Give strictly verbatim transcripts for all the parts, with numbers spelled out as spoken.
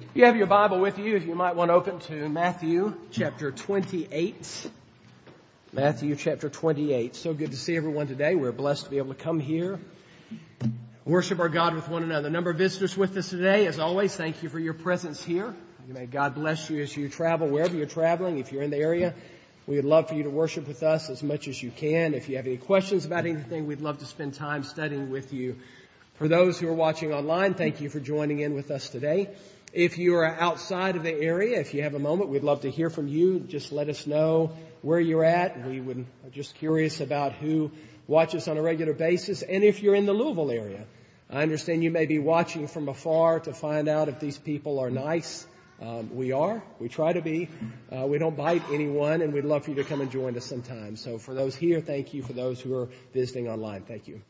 You have your Bible with you, if you might want to open to Matthew chapter twenty-eight. Matthew chapter twenty-eight. So good to see everyone today. We're blessed to be able to come here, worship our God with one another. A number of visitors with us today. As always, thank you for your presence here. May God bless you as you travel, wherever you're traveling. If you're in the area, we would love for you to worship with us as much as you can. If you have any questions about anything, we'd love to spend time studying with you. For those who are watching online, thank you for joining in with us today. If you are outside of the area, if you have a moment, we'd love to hear from you. Just let us know where you're at. We would are just curious about who watches on a regular basis. And if you're in the Louisville area, I understand you may be watching from afar to find out if these people are nice. Um, we are. We try to be. Uh, we don't bite anyone, and we'd love for you to come and join us sometime. So for those here, thank you. For those who are visiting online, thank you.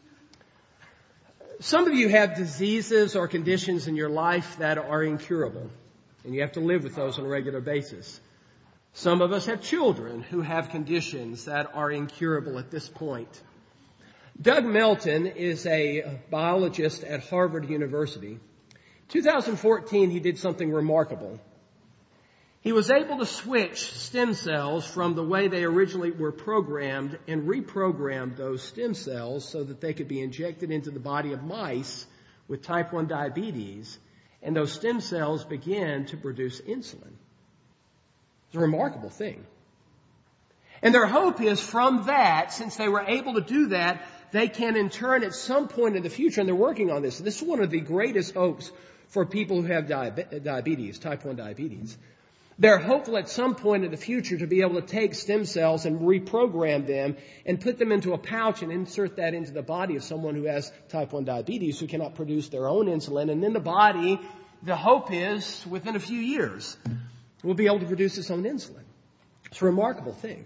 Some of you have diseases or conditions in your life that are incurable, and you have to live with those on a regular basis. Some of us have children who have conditions that are incurable at this point. Doug Melton is a biologist at Harvard University. In two thousand fourteen, he did something remarkable. He was able to switch stem cells from the way they originally were programmed and reprogrammed those stem cells so that they could be injected into the body of mice with type one diabetes, and those stem cells began to produce insulin. It's a remarkable thing. And their hope is from that, since they were able to do that, they can in turn at some point in the future, and they're working on this. This is one of the greatest hopes for people who have diabetes, type one diabetes. They're hopeful at some point in the future to be able to take stem cells and reprogram them and put them into a pouch and insert that into the body of someone who has type one diabetes who cannot produce their own insulin. And then the body, the hope is within a few years, will be able to produce its own insulin. It's a remarkable thing.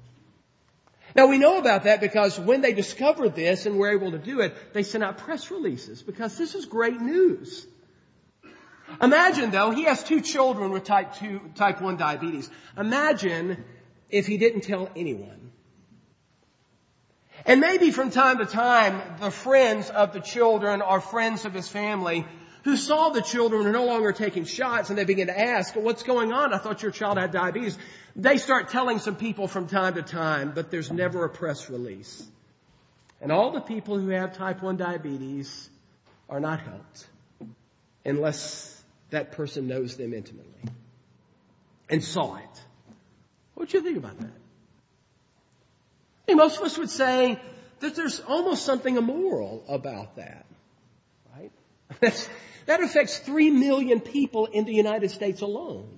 Now we know about that because when they discovered this and were able to do it, they sent out press releases because this is great news. Imagine, though, he has two children with type two, type one diabetes. Imagine if he didn't tell anyone. And maybe from time to time, the friends of the children or friends of his family who saw the children are no longer taking shots and they begin to ask, what's going on? I thought your child had diabetes. They start telling some people from time to time, but there's never a press release. And all the people who have type one diabetes are not helped unless that person knows them intimately and saw it. What do you think about that? Hey, most of us would say that there's almost something immoral about that, right? That's, that affects three million people in the United States alone.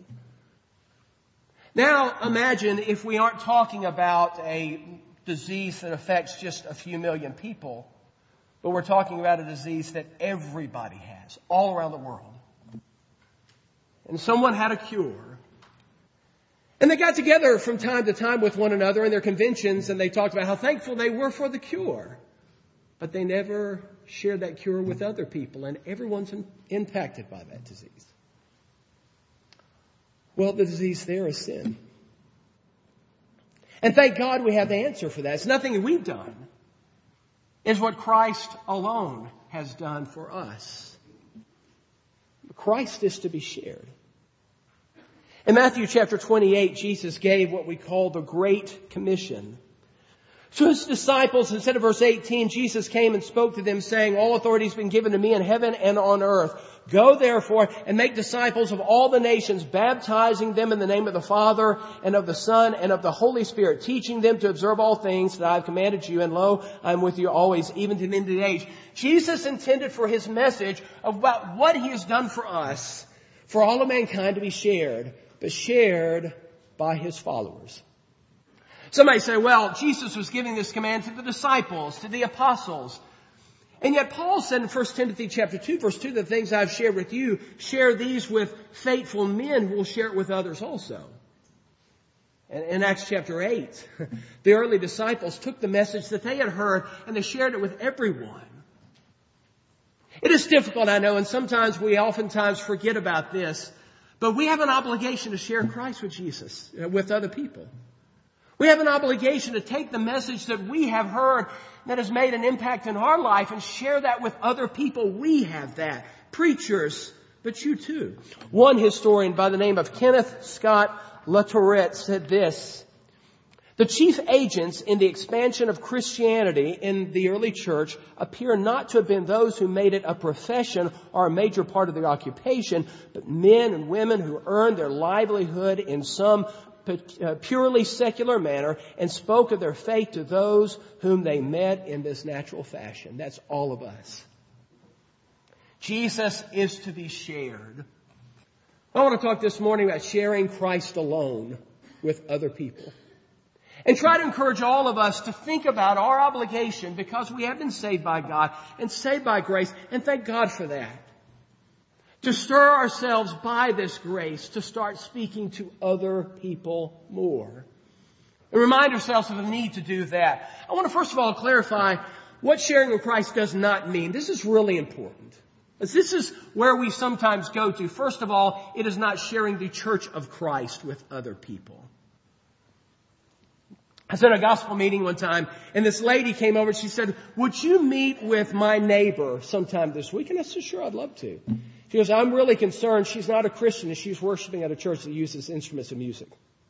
Now, imagine if we aren't talking about a disease that affects just a few million people, but we're talking about a disease that everybody has all around the world. And someone had a cure. And they got together from time to time with one another in their conventions and they talked about how thankful they were for the cure. But they never shared that cure with other people, and everyone's in, impacted by that disease. Well, the disease there is sin. And thank God we have the answer for that. It's nothing we've done. It's what Christ alone has done for us. Christ is to be shared. In Matthew chapter twenty-eight, Jesus gave what we call the Great Commission. To his disciples, instead of verse eighteen, Jesus came and spoke to them saying, all authority has been given to me in heaven and on earth. Go therefore and make disciples of all the nations, baptizing them in the name of the Father and of the Son and of the Holy Spirit, teaching them to observe all things that I have commanded you. And lo, I am with you always, even to the end of the age. Jesus intended for his message about what he has done for us, for all of mankind to be shared, but shared by his followers. Somebody say, well, Jesus was giving this command to the disciples, to the apostles. And yet Paul said in First Timothy chapter two, verse two, the things I've shared with you, share these with faithful men who will share it with others also. And in Acts chapter eight, the early disciples took the message that they had heard and they shared it with everyone. It is difficult, I know, and sometimes we oftentimes forget about this, but we have an obligation to share Christ with Jesus, with other people. We have an obligation to take the message that we have heard that has made an impact in our life and share that with other people. We have that. Preachers, but you too. One historian by the name of Kenneth Scott Latourette said this: the chief agents in the expansion of Christianity in the early church appear not to have been those who made it a profession or a major part of their occupation, but men and women who earned their livelihood in some purely secular manner and spoke of their faith to those whom they met in this natural fashion. That's all of us. Jesus is to be shared. I want to talk this morning about sharing Christ alone with other people. And try to encourage all of us to think about our obligation, because we have been saved by God and saved by grace, and thank God for that. To stir ourselves by this grace to start speaking to other people more. And remind ourselves of the need to do that. I want to first of all clarify what sharing with Christ does not mean. This is really important. This is where we sometimes go to. First of all, it is not sharing the church of Christ with other people. I was at a gospel meeting one time, and this lady came over and she said, would you meet with my neighbor sometime this week? And I said, sure, I'd love to. She goes, I'm really concerned. She's not a Christian and she's worshiping at a church that uses instruments of music.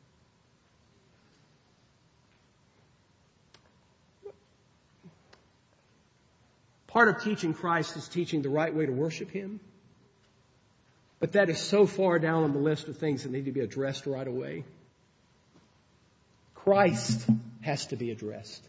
Part of teaching Christ is teaching the right way to worship Him. But that is so far down on the list of things that need to be addressed right away. Christ has to be addressed.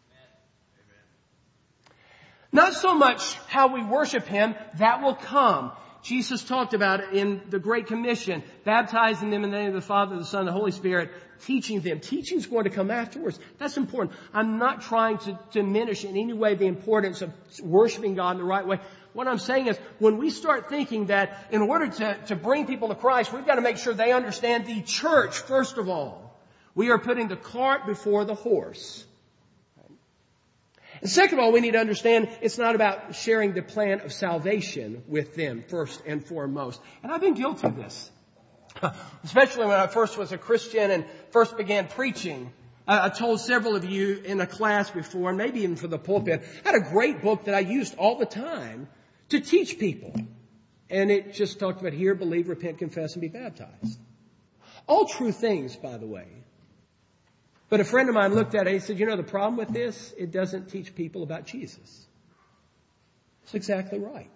Not so much how we worship Him, that will come. Jesus talked about it in the Great Commission, baptizing them in the name of the Father, the Son, and the Holy Spirit, teaching them. Teaching is going to come afterwards. That's important. I'm not trying to diminish in any way the importance of worshiping God in the right way. What I'm saying is, when we start thinking that in order to, to bring people to Christ, we've got to make sure they understand the church, first of all. We are putting the cart before the horse. And second of all, we need to understand it's not about sharing the plan of salvation with them first and foremost. And I've been guilty of this. Especially when I first was a Christian and first began preaching. I told several of you in a class before, and maybe even for the pulpit, I had a great book that I used all the time to teach people. And it just talked about hear, believe, repent, confess, and be baptized. All true things, by the way. But a friend of mine looked at it and he said, you know, the problem with this, it doesn't teach people about Jesus. That's exactly right.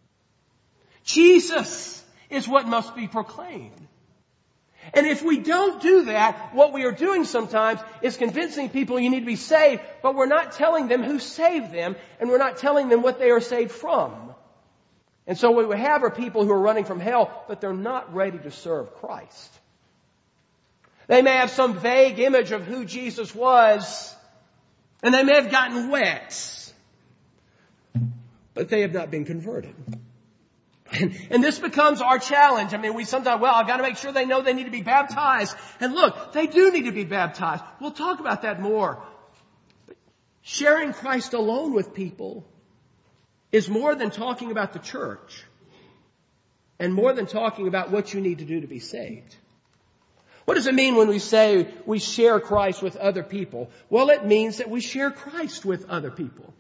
Jesus is what must be proclaimed. And if we don't do that, what we are doing sometimes is convincing people you need to be saved, but we're not telling them who saved them, and we're not telling them what they are saved from. And so what we have are people who are running from hell, but they're not ready to serve Christ. They may have some vague image of who Jesus was, and they may have gotten wet, but they have not been converted. And, and this becomes our challenge. I mean, we sometimes, well, I've got to make sure they know they need to be baptized. And look, they do need to be baptized. We'll talk about that more. But sharing Christ alone with people is more than talking about the church and more than talking about what you need to do to be saved. What does it mean when we say we share Christ with other people? Well, it means that we share Christ with other people.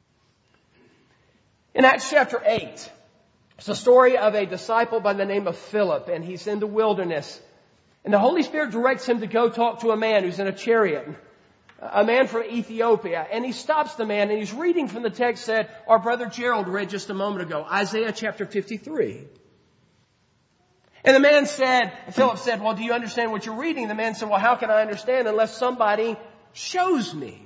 In Acts chapter eight, it's a story of a disciple by the name of Philip, and he's in the wilderness. And the Holy Spirit directs him to go talk to a man who's in a chariot, a man from Ethiopia. And he stops the man, and he's reading from the text that our brother Gerald read just a moment ago, Isaiah chapter fifty-three. And the man said, Philip said, well, do you understand what you're reading? The man said, well, how can I understand unless somebody shows me?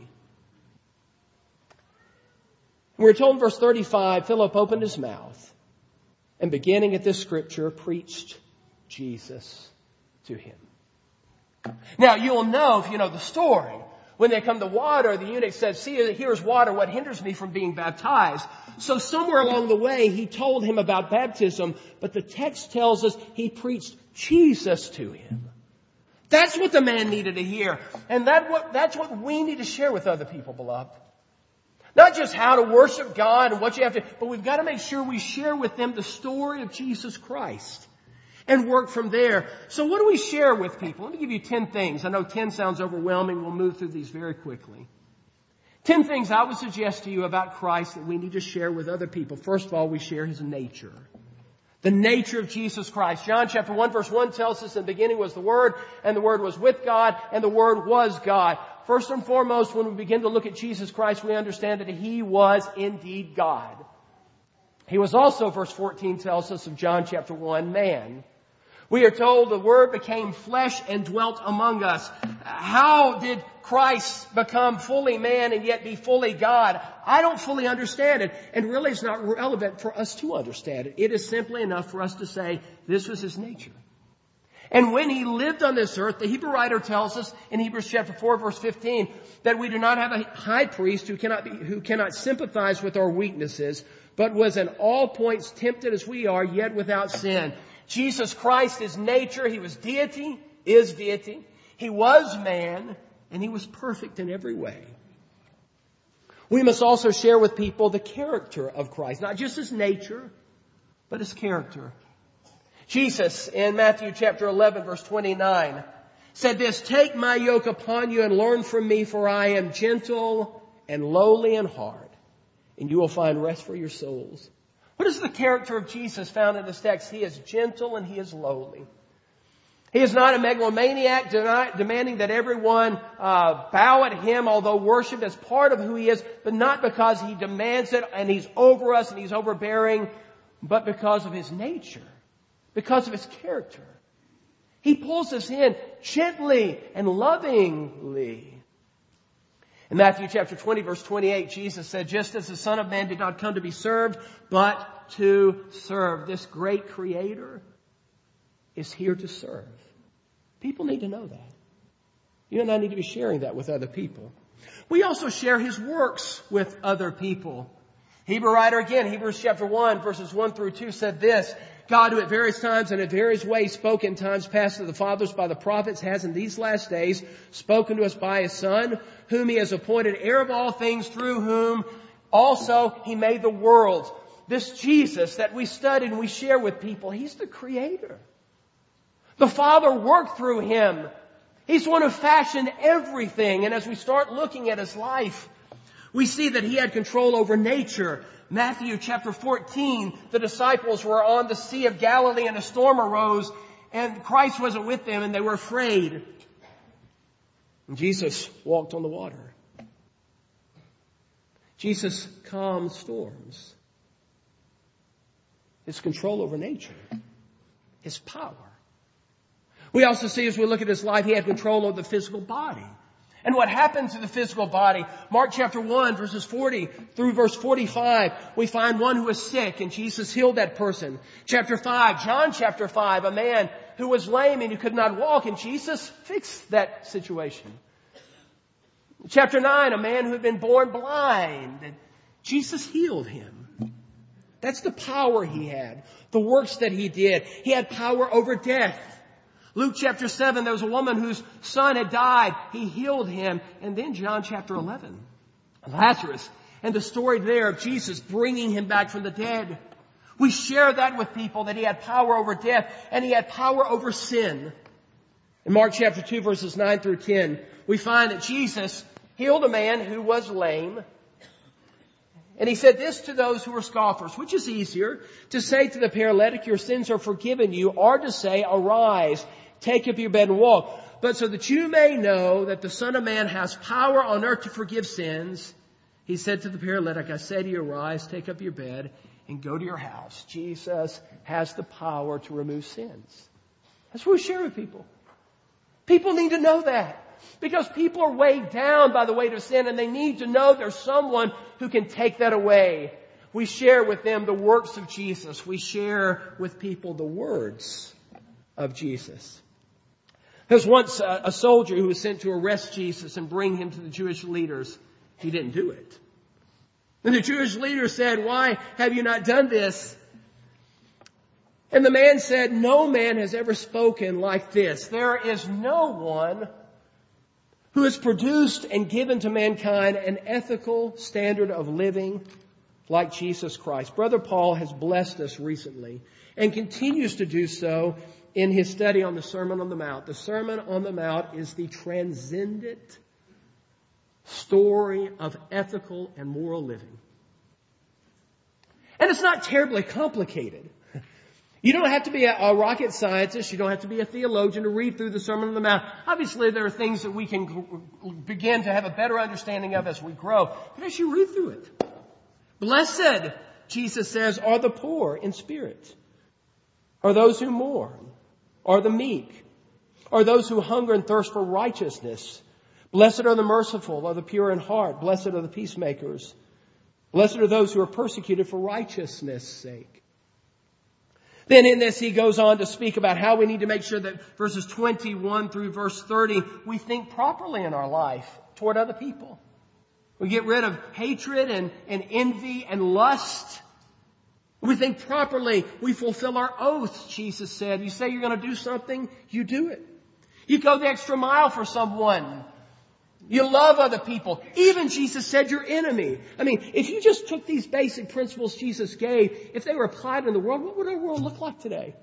We're told in verse thirty-five, Philip opened his mouth and beginning at this scripture, preached Jesus to him. Now, you'll know if you know the story. When they come to water, the eunuch said, see, here's water. What hinders me from being baptized? So somewhere along the way, he told him about baptism, but the text tells us he preached Jesus to him. That's what the man needed to hear. And that what, that's what we need to share with other people, beloved. Not just how to worship God and what you have to, but we've got to make sure we share with them the story of Jesus Christ and work from there. So what do we share with people? Let me give you ten things. I know ten sounds overwhelming. We'll move through these very quickly. Ten things I would suggest to you about Christ that we need to share with other people. First of all, we share His nature. The nature of Jesus Christ. John chapter one verse one tells us in the beginning was the Word, and the Word was with God, and the Word was God. First and foremost, when we begin to look at Jesus Christ, we understand that He was indeed God. He was also, verse fourteen tells us of John chapter one, man. We are told the Word became flesh and dwelt among us. How did Christ become fully man and yet be fully God? I don't fully understand it. And really it's not relevant for us to understand it. It is simply enough for us to say this was His nature. And when He lived on this earth, the Hebrew writer tells us in Hebrews chapter four verse fifteen that we do not have a high priest who cannot be, who cannot sympathize with our weaknesses, but was in all points tempted as we are, yet without sin. Jesus Christ is nature. He was deity, is deity. He was man, and He was perfect in every way. We must also share with people the character of Christ, not just His nature, but His character. Jesus, in Matthew chapter eleven, verse twenty-nine, said this, "Take my yoke upon you and learn from me, for I am gentle and lowly in heart, and you will find rest for your souls." What is the character of Jesus found in this text? He is gentle and He is lowly. He is not a megalomaniac demanding that everyone uh, bow at Him, although worship is part of who He is, but not because He demands it and He's over us and He's overbearing, but because of His nature, because of His character. He pulls us in gently and lovingly. In Matthew chapter twenty verse twenty-eight, Jesus said, "Just as the Son of Man did not come to be served, but to serve." This great Creator is here to serve. People need to know that. You and I need to be sharing that with other people. We also share His works with other people. Hebrew writer again, Hebrews chapter one verses one through two said this, "God, who at various times and in various ways spoke in times past to the fathers by the prophets, has in these last days spoken to us by His Son, whom He has appointed heir of all things, through whom also He made the worlds." This Jesus that we study and we share with people, He's the Creator. The Father worked through Him. He's the one who fashioned everything. And as we start looking at His life, we see that He had control over nature. Matthew chapter fourteen, the disciples were on the Sea of Galilee and a storm arose and Christ wasn't with them and they were afraid. And Jesus walked on the water. Jesus calmed storms. His control over nature. His power. We also see as we look at His life, He had control over the physical body. And what happened to the physical body? Mark chapter one verses forty through verse forty-five, we find one who was sick and Jesus healed that person. Chapter five, John chapter five, a man who was lame and who could not walk and Jesus fixed that situation. Chapter nine, a man who had been born blind and Jesus healed him. That's the power He had. The works that He did. He had power over death. Luke chapter seven, there was a woman whose son had died. He healed him. And then John chapter eleven, Lazarus, and the story there of Jesus bringing him back from the dead. We share that with people, that He had power over death and He had power over sin. In Mark chapter two verses nine through ten, we find that Jesus healed a man who was lame. And He said this to those who were scoffers, which is easier, to say to the paralytic, "Your sins are forgiven you," or to say, "Arise, take up your bed and walk." But so that you may know that the Son of Man has power on earth to forgive sins, He said to the paralytic, "I say to you, arise, take up your bed, and go to your house." Jesus has the power to remove sins. That's what we share with people. People need to know that. Because people are weighed down by the weight of sin and they need to know there's someone who can take that away. We share with them the works of Jesus. We share with people the words of Jesus. There was once a, a soldier who was sent to arrest Jesus and bring Him to the Jewish leaders. He didn't do it. And the Jewish leaders said, "Why have you not done this?" And the man said, "No man has ever spoken like this. There is no one who has produced and given to mankind an ethical standard of living like Jesus Christ." Brother Paul has blessed us recently and continues to do so in his study on the Sermon on the Mount. The Sermon on the Mount is the transcendent story of ethical and moral living. And it's not terribly complicated. You don't have to be a, a rocket scientist. You don't have to be a theologian to read through the Sermon on the Mount. Obviously, there are things that we can g- begin to have a better understanding of as we grow. But as you read through it, blessed, Jesus says, are the poor in spirit, are those who mourn, are the meek, are those who hunger and thirst for righteousness. Blessed are the merciful, are the pure in heart. Blessed are the peacemakers. Blessed are those who are persecuted for righteousness' sake. Then in this, he goes on to speak about how we need to make sure that verses twenty-one through verse thirty, we think properly in our life toward other people. We get rid of hatred and, and envy and lust. We think properly. We fulfill our oaths, Jesus said. You say you're going to do something, you do it. You go the extra mile for someone. You love other people. Even Jesus said your enemy. I mean, if you just took these basic principles Jesus gave, if they were applied in the world, what would our world look like today?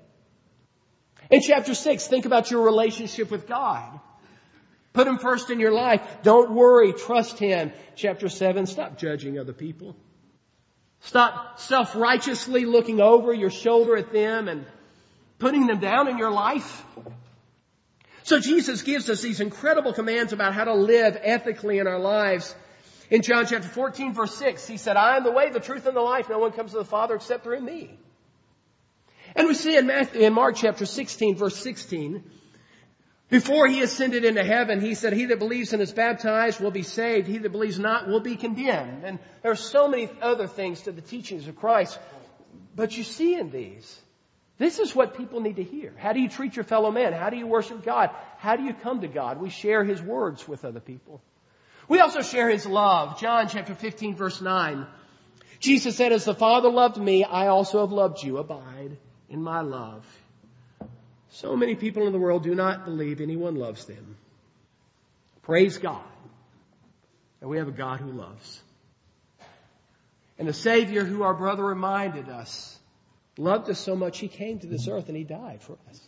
In chapter six, think about your relationship with God. Put Him first in your life. Don't worry. Trust Him. Chapter seven, stop judging other people. Stop self-righteously looking over your shoulder at them and putting them down in your life. So Jesus gives us these incredible commands about how to live ethically in our lives. In John chapter fourteen, verse six, He said, I am the way, the truth, and the life. No one comes to the Father except through me. And we see in, Matthew, in Mark chapter sixteen, verse sixteen, before He ascended into heaven, He said, he that believes and is baptized will be saved. He that believes not will be condemned. And there are so many other things to the teachings of Christ. But you see in these, this is what people need to hear. How do you treat your fellow man? How do you worship God? How do you come to God? We share His words with other people. We also share His love. John chapter fifteen, verse nine. Jesus said, as the Father loved me, I also have loved you. Abide in my love. So many people in the world do not believe anyone loves them. Praise God. And we have a God who loves. And a Savior who our brother reminded us loved us so much He came to this earth and He died for us.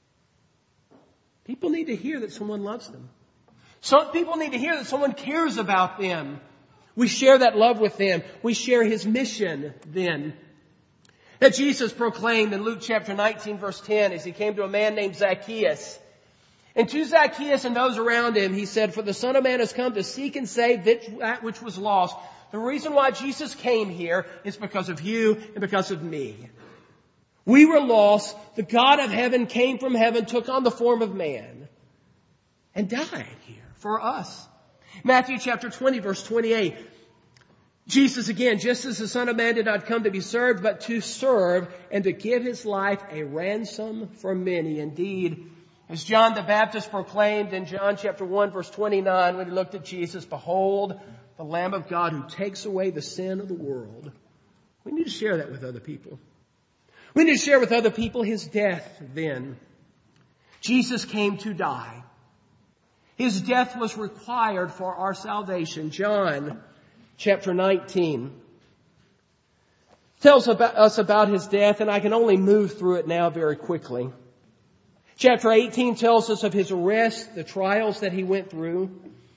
People need to hear that someone loves them. Some people need to hear that someone cares about them. We share that love with them. We share His mission then. That Jesus proclaimed in Luke chapter nineteen, verse ten, as He came to a man named Zacchaeus. And to Zacchaeus and those around him, He said, for the Son of Man has come to seek and save that which was lost. The reason why Jesus came here is because of you and because of me. We were lost. The God of heaven came from heaven, took on the form of man, and died here for us. Matthew chapter twenty, verse twenty-eight. Jesus again, just as the Son of Man did not come to be served, but to serve and to give His life a ransom for many. Indeed, as John the Baptist proclaimed in John chapter one, verse twenty-nine, when he looked at Jesus, behold, the Lamb of God who takes away the sin of the world. We need to share that with other people. We need to share with other people His death then. Jesus came to die. His death was required for our salvation. John chapter nineteen tells about us about His death, and I can only move through it now very quickly. Chapter eighteen tells us of His arrest, the trials that He went through.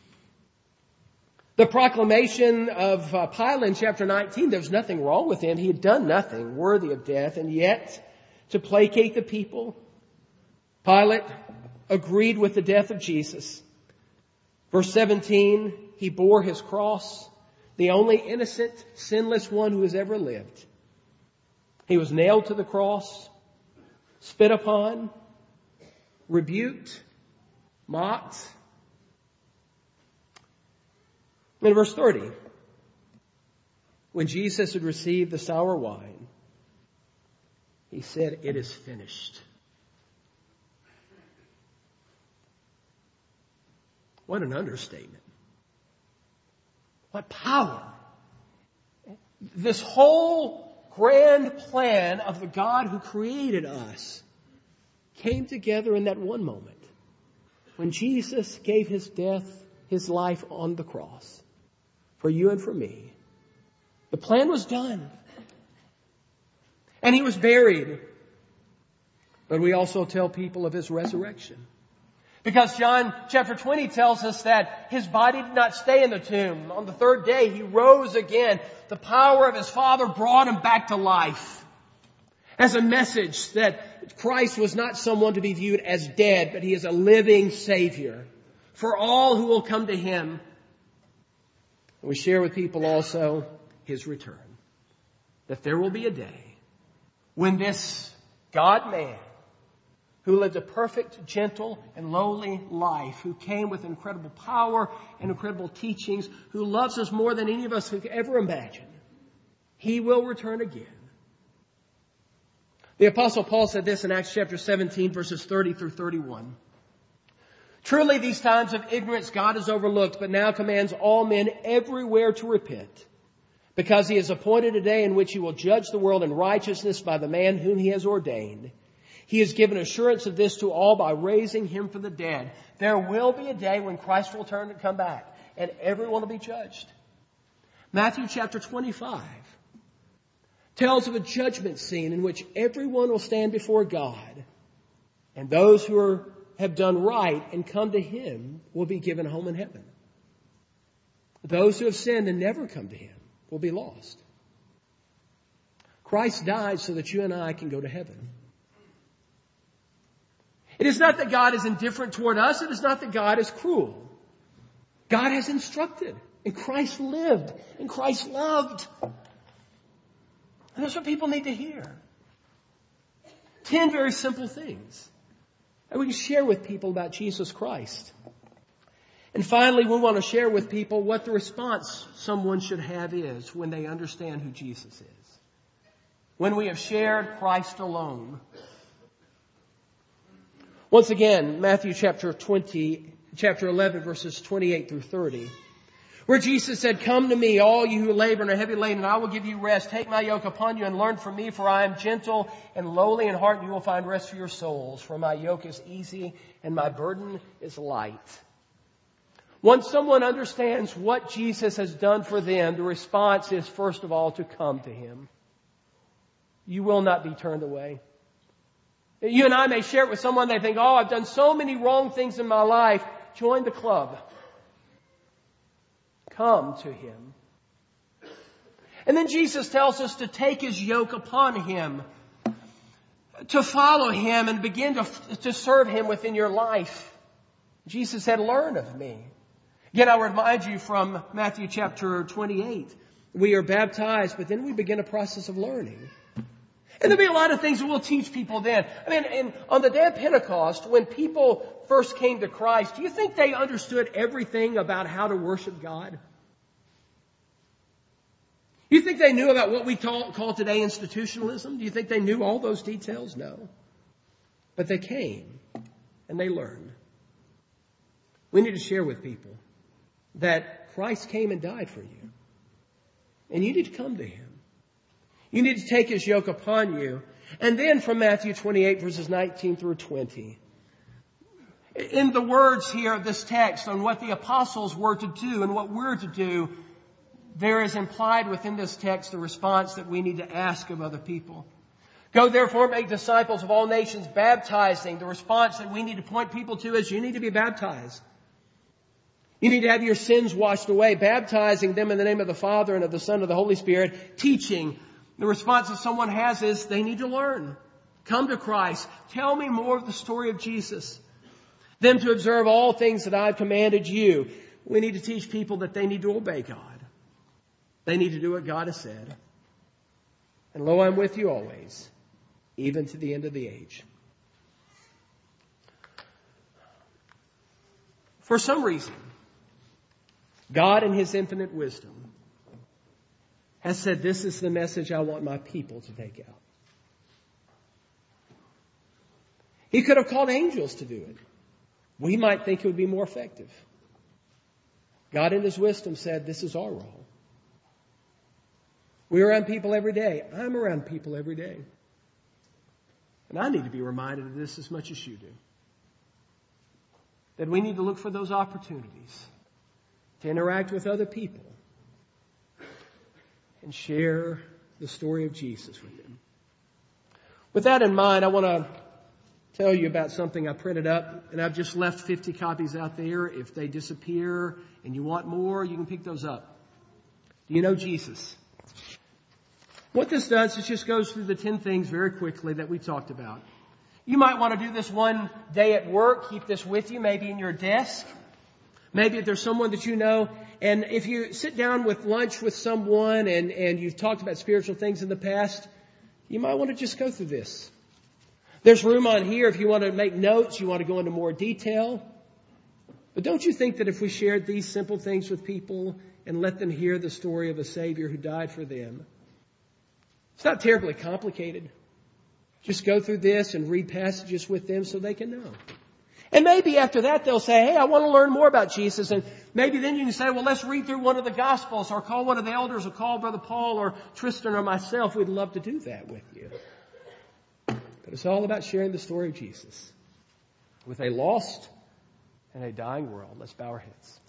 The proclamation of uh, Pilate in chapter nineteen, there was nothing wrong with Him. He had done nothing worthy of death, and yet to placate the people, Pilate agreed with the death of Jesus. Verse seventeen, He bore His cross, the only innocent, sinless one who has ever lived. He was nailed to the cross, spit upon, rebuked, mocked. In verse thirty, when Jesus had received the sour wine, He said, it is finished. What an understatement. What power. This whole grand plan of the God who created us came together in that one moment when Jesus gave His death, His life on the cross for you and for me. The plan was done. And He was buried. But we also tell people of His resurrection. Because John chapter twenty tells us that His body did not stay in the tomb. On the third day, He rose again. The power of His Father brought Him back to life. as a message that Christ was not someone to be viewed as dead, but He is a living Savior for all who will come to Him. We share with people also His return. That there will be a day when this God-man, who lived a perfect, gentle, and lowly life, who came with incredible power and incredible teachings, who loves us more than any of us could ever imagine, He will return again. The Apostle Paul said this in Acts chapter seventeen, verses thirty through thirty-one. Truly these times of ignorance God has overlooked, but now commands all men everywhere to repent, because He has appointed a day in which He will judge the world in righteousness by the man whom He has ordained. He has given assurance of this to all by raising Him from the dead. There will be a day when Christ will return and come back, and everyone will be judged. Matthew chapter twenty-five tells of a judgment scene in which everyone will stand before God, and those who are, have done right and come to Him will be given a home in heaven. Those who have sinned and never come to Him will be lost. Christ died so that you and I can go to heaven. It is not that God is indifferent toward us. It is not that God is cruel. God has instructed, and Christ lived, and Christ loved. And that's what people need to hear. Ten very simple things that we can share with people about Jesus Christ. And finally, we want to share with people what the response someone should have is when they understand who Jesus is. When we have shared Christ alone. Once again, Matthew chapter twenty, chapter eleven, verses twenty-eight through thirty. Where Jesus said, "Come to me, all you who labor and are heavy laden, and I will give you rest. Take my yoke upon you and learn from me, for I am gentle and lowly in heart, and you will find rest for your souls. For my yoke is easy and my burden is light." Once someone understands what Jesus has done for them, the response is, first of all, to come to Him. You will not be turned away. You and I may share it with someone. They think, "Oh, I've done so many wrong things in my life." Join the club. Come to Him. And then Jesus tells us to take His yoke upon Him, to follow Him and begin to, to serve Him within your life. Jesus said, "Learn of me." Again, I remind you from Matthew chapter twenty-eight. We are baptized, but then we begin a process of learning. And there'll be a lot of things that we'll teach people then. I mean, and on the day of Pentecost, when people first came to Christ, do you think they understood everything about how to worship God? Do you think they knew about what we call, call today institutionalism? Do you think they knew all those details? No. But they came and they learned. We need to share with people that Christ came and died for you. And you need to come to Him. You need to take His yoke upon you. And then from Matthew twenty-eight, verses nineteen through twenty. In the words here of this text on what the apostles were to do and what we're to do, there is implied within this text the response that we need to ask of other people. Go therefore, make disciples of all nations, baptizing. The response that we need to point people to is you need to be baptized. You need to have your sins washed away, baptizing them in the name of the Father and of the Son and of the Holy Spirit, teaching. The response that someone has is they need to learn. Come to Christ. Tell me more of the story of Jesus. Them to observe all things that I've commanded you. We need to teach people that they need to obey God. They need to do what God has said. And lo, I'm with you always, even to the end of the age. For some reason, God in His infinite wisdom has said, this is the message I want my people to take out. He could have called angels to do it. We might think it would be more effective. God in His wisdom said, this is our role. We're around people every day. I'm around people every day. And I need to be reminded of this as much as you do. That we need to look for those opportunities to interact with other people and share the story of Jesus with them. With that in mind, I want to tell you about something I printed up, and I've just left fifty copies out there. If they disappear and you want more, you can pick those up. Do you know Jesus? What this does is just goes through the ten things very quickly that we talked about. You might want to do this one day at work. Keep this with you, maybe in your desk. Maybe if there's someone that you know. And if you sit down with lunch with someone and, and you've talked about spiritual things in the past, you might want to just go through this. There's room on here if you want to make notes, you want to go into more detail. But don't you think that if we shared these simple things with people and let them hear the story of a Savior who died for them, it's not terribly complicated. Just go through this and read passages with them so they can know. And maybe after that they'll say, hey, I want to learn more about Jesus. And maybe then you can say, well, let's read through one of the Gospels or call one of the elders or call Brother Paul or Tristan or myself. We'd love to do that with you. But it's all about sharing the story of Jesus with a lost and a dying world. Let's bow our heads.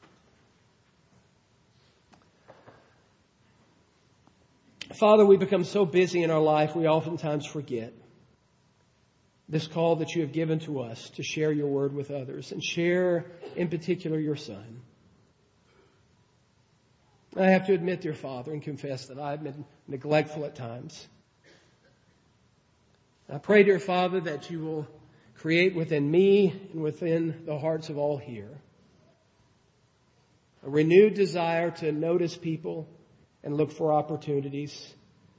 Father, we become so busy in our life, we oftentimes forget this call that you have given to us to share your word with others and share in particular your Son. I have to admit, dear Father, and confess that I've been neglectful at times. I pray, dear Father, that you will create within me and within the hearts of all here a renewed desire to notice people and look for opportunities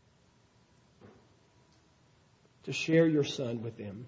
to share your Son with them.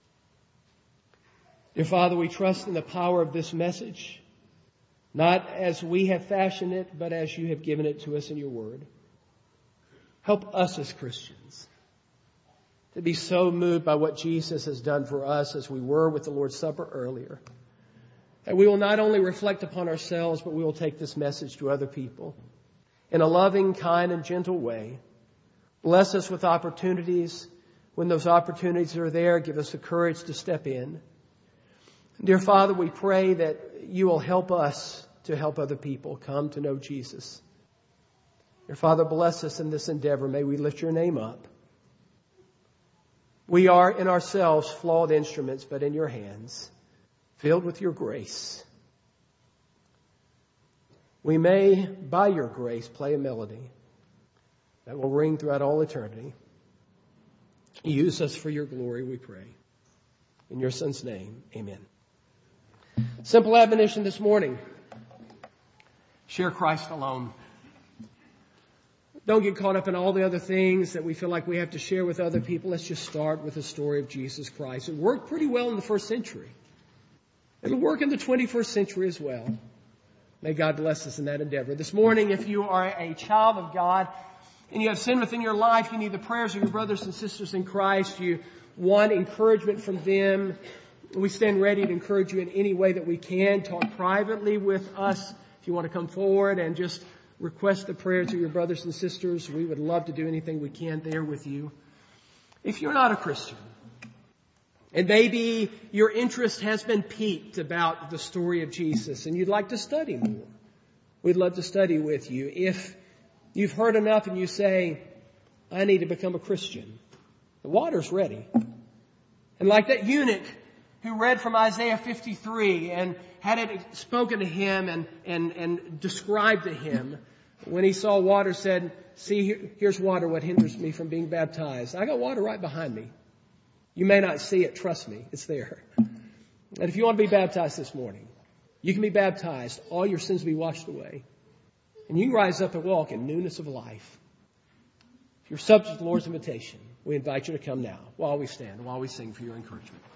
Dear Father, we trust in the power of this message, not as we have fashioned it, but as you have given it to us in your word. Help us as Christians to be so moved by what Jesus has done for us as we were with the Lord's Supper earlier, that we will not only reflect upon ourselves, but we will take this message to other people in a loving, kind, and gentle way. Bless us with opportunities. When those opportunities are there, give us the courage to step in. Dear Father, we pray that you will help us to help other people come to know Jesus. Dear Father, bless us in this endeavor. May we lift your name up. We are in ourselves flawed instruments, but in your hands, filled with your grace. We may, by your grace, play a melody that will ring throughout all eternity. Use us for your glory, we pray. In your Son's name, amen. Simple admonition this morning. Share Christ alone. Don't get caught up in all the other things that we feel like we have to share with other people. Let's just start with the story of Jesus Christ. It worked pretty well in the first century. It'll work in the twenty-first century as well. May God bless us in that endeavor. This morning, if you are a child of God and you have sin within your life, you need the prayers of your brothers and sisters in Christ, you want encouragement from them, we stand ready to encourage you in any way that we can. Talk privately with us if you want to come forward and just request the prayers of your brothers and sisters. We would love to do anything we can there with you. If you're not a Christian, and maybe your interest has been piqued about the story of Jesus and you'd like to study more, we'd love to study with you. If you've heard enough and you say, I need to become a Christian, the water's ready. And like that eunuch who read from Isaiah fifty-three and had it spoken to him and, and, and described to him, when he saw water said, see, here's water, what hinders me from being baptized. I got water right behind me. You may not see it, trust me, it's there. And if you want to be baptized this morning, you can be baptized, all your sins will be washed away. And you can rise up and walk in newness of life. If you're subject to the Lord's invitation, we invite you to come now while we stand, while we sing for your encouragement.